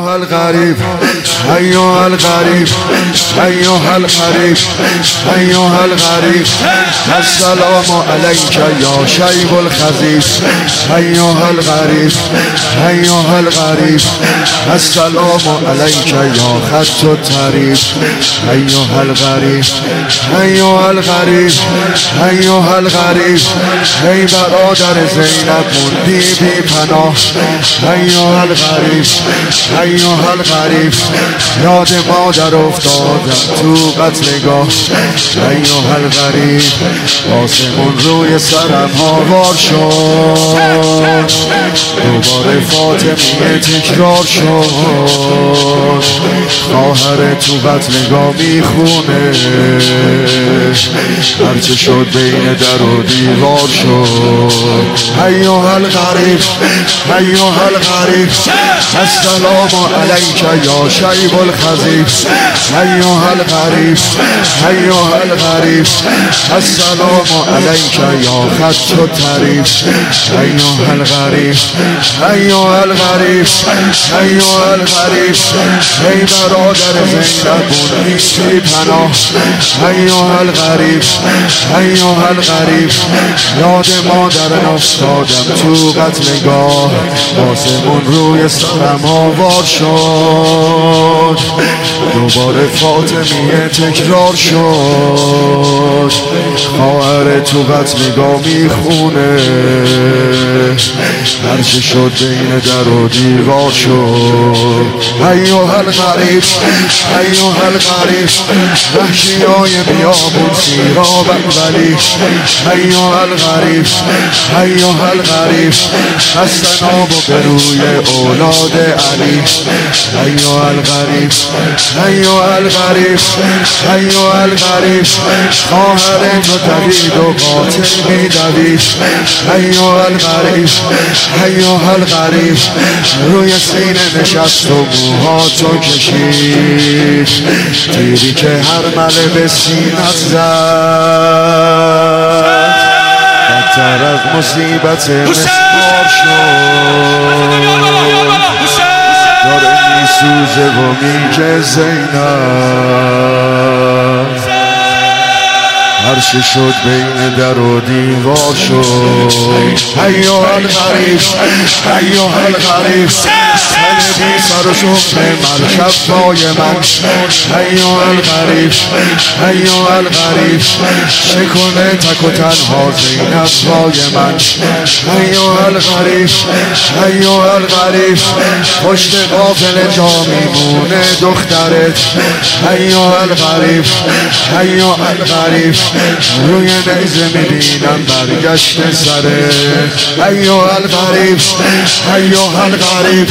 أيها الغريب أيها الغريب أيها الغريب أيها الغريب السلام عليك يا شيب الخزيب أيها الغريب أيها الغريب السلام عليك يا خط الطريق أيها الغريب أيها الغريب أيها الغريب ای برادر زینب موندی بی پناه أيها الغريب أيها الغريب یاد مادر افتادم تو قتلگاه أيها الغريب آسمون روی سرم هاوار شد دوباره فاطمیه تکرار شد خواهر تو قتلگاه میخونه هرچه شد بین در و دیوار شد أيها الغريب أيها الغريب السلام عليك يا شيب الخزيب أيها الغريب أيها الغريب السلام عليك يا خط الطريق أيها الغريب أيها الغريب أيها الغريب ای برادر زینب موندی پناه أيها الغريب أيها الغريب یاد مادر افتادم تو قتلگاه آسمون روی سرم آوار شد دوباره فاطمیه تکرار شد خواهر تو قتلگاه میخونه هرچه شد بین در و دیوار شد أيها الغريب أيها الغريب وحشیای بیابون سیراب ولی أيها الغريب أيها الغريب السناب بروی اولاد علی أيها الغريب أيها الغريب أيها الغريب خواهر تو دوید و قاتل میدوید أيها الغريب أيها الغريب روی سینه نشست و موهاتو کشید تیری که هر مله به سینت زد بدتر از مصیبت مسمار شد داره میسوزه و میگه زینب هرچه شد بین در و دیوار شد أيها الغريب أيها الغريب بی سر و شغل مرکب پای من أيها الغريب أيها الغريب شکنه تک و تنها زینب پای من أيها الغريب أيها الغريب پشت قافله جا میمونه دخترت أيها الغريب أيها الغريب روی نیزه میبینم برگشت سره أيها الغريب أيها الغريب